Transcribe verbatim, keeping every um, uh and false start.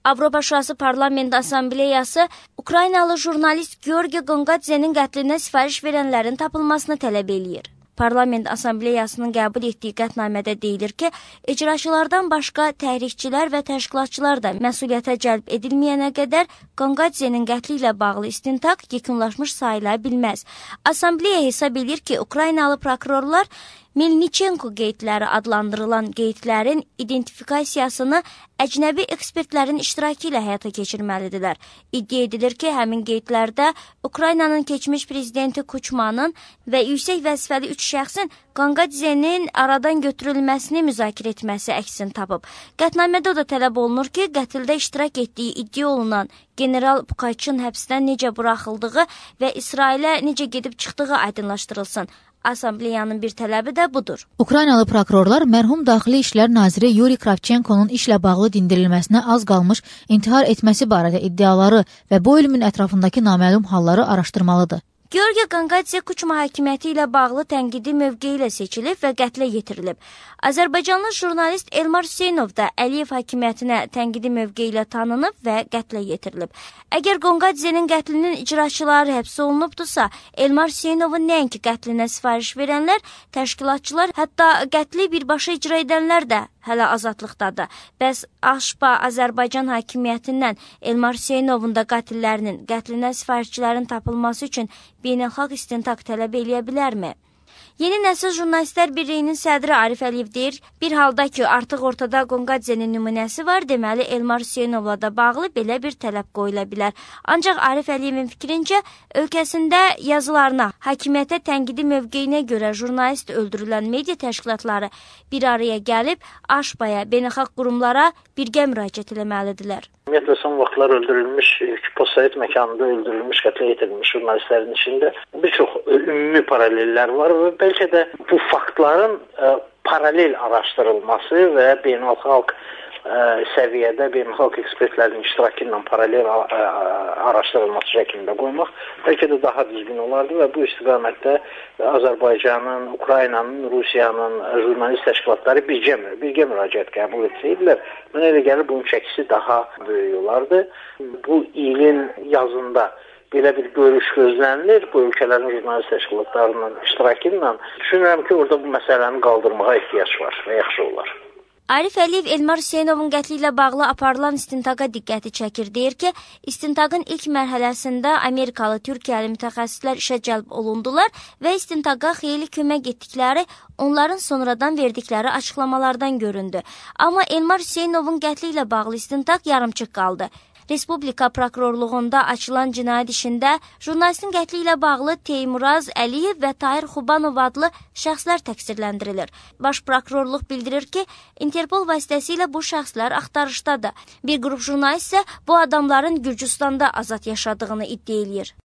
Avropa Şurası Parlament Assambleyası Ukraynalı jurnalist Georgi Gongadze'nin qətlinə sifariş verənlərin tapılmasını tələb eləyir. Parlament Assambleyasının qəbul etdiyi qətnamədə deyilir ki, icraçılardan başqa təhrikçilər və təşkilatçılar da məsuliyyətə cəlb edilməyənə qədər Gongadze'nin qətli ilə bağlı istintaq yekunlaşmış sayıla bilməz. Assambleya hesab edir ki, Ukraynalı prokurorlar Melnichenko qeydləri adlandırılan qeydlərin identifikasiyasını əcnəbi ekspertlərin iştirakı ilə həyata keçirməlidirlər. İddia edilir ki, həmin qeydlərdə Ukraynanın keçmiş prezidenti Kuçmanın və yüksək vəzifəli üç şəxsin Gongadze'nin aradan götürülməsini müzakirə etməsi əksini tapıb. Qətnamədə o da tələb olunur ki, qətildə iştirak etdiyi iddia olunan General Pukaçın həbsdən necə buraxıldığı və İsrailə necə gedib çıxdığı aydınlaşdırılsın. Assambleyanın bir tələbi də budur. Ukraynalı prokurorlar mərhum Daxili İşlər Naziri Yuri Kravchenkonun işlə bağlı dindirilməsinə az qalmış intihar etməsi barədə iddiaları və bu ölümün ətrafındakı naməlum halları araşdırmalıdır. Georgi Gongadze Kuçma hakimiyyəti ilə bağlı tənqidi mövqeyi ilə seçilib və qətlə yetirilib. Azərbaycanlı jurnalist Elmar Hüseynov da Əliyev hakimiyyətinə tənqidi mövqeyi ilə tanınıb və qətlə yetirilib. Əgər Gongadze'nin qətlinin icraçıları həbs olunubdursa, Elmar Hüseynovun nəinki qətlinə sifariş verənlər, təşkilatçılar, hətta qətli birbaşa icra edənlər də hələ azadlıqdadır. Bəs Aşpa Azərbaycan hakimiyyətindən Elmar Hüseynovun da qatillərinin, qətlinə sifarişçilərin tapılması üçün beynəlxalq istintaq tələb eləyə bilərmi? Yeni Nəsil Jurnalistlər Birliyinin sədri Arif Əliyev deyir, bir halda ki, artıq ortada Gongadze'nin nümunəsi var, deməli Elmar Hüseynovla da bağlı belə bir tələb qoyula bilər. Ancaq Arif Əliyevin fikrincə, ölkəsində yazılarına, hakimiyyətə tənqidi mövqeyinə görə jurnalist öldürülən media təşkilatları bir araya gəlib, Aşpaya, beynəlxalq qurumlara birgə müraciət eləməlidirlər. Ümumiyyətlə, son vaxtlar öldürülmüş, postsovet məkanında öldürülmüş, qətlə yetirilmiş jurnalistlərin içində bir çox ümumi paralellər var və bəlkə də bu faktların ə, paralel araşdırılması və beynəlxalq ə, səviyyədə beynəlxalq ekspertlərin iştirakı ilə paralel ə, ə, araşdırılması şəklində qoymaq bəlkə də daha düzgün olardı və bu istiqamətdə Azərbaycanın, Ukraynanın, Rusiyanın jurnalist təşkilatları birgə, birgə müraciət qəbul etsəydilər, mənə elə gəlir bunun çəkisi daha böyük olardı. Bu ilin yazında belə bir görüş gözlənilir, bu ölkələrin jurnalist təşkilatlarının iştirakı ilə. Düşünürəm ki, orada bu məsələni qaldırmağa ehtiyac var və yaxşı olar. Arif Əliyev Elmar Hüseynovun qətli ilə bağlı aparılan istintaqa diqqəti çəkir. Deyir ki, istintaqın ilk mərhələsində Amerikalı, Türkiyəli mütəxəssislər işə cəlb olundular və istintaqa xeyli kömək etdikləri onların sonradan verdikləri açıqlamalardan göründü. Amma Elmar Hüseynovun qətli ilə bağlı istintaq yarımçıq qaldı. Respublika prokurorluğunda açılan cinayət işində jurnalistin qətli ilə bağlı Teymuraz Əliyev və Tahir Xubanov adlı şəxslər təqsirləndirilir. Baş prokurorluq bildirir ki, Interpol vasitəsilə bu şəxslər axtarışdadır. Bir qrup jurnalist isə bu adamların Gürcüstanda azad yaşadığını iddia edir.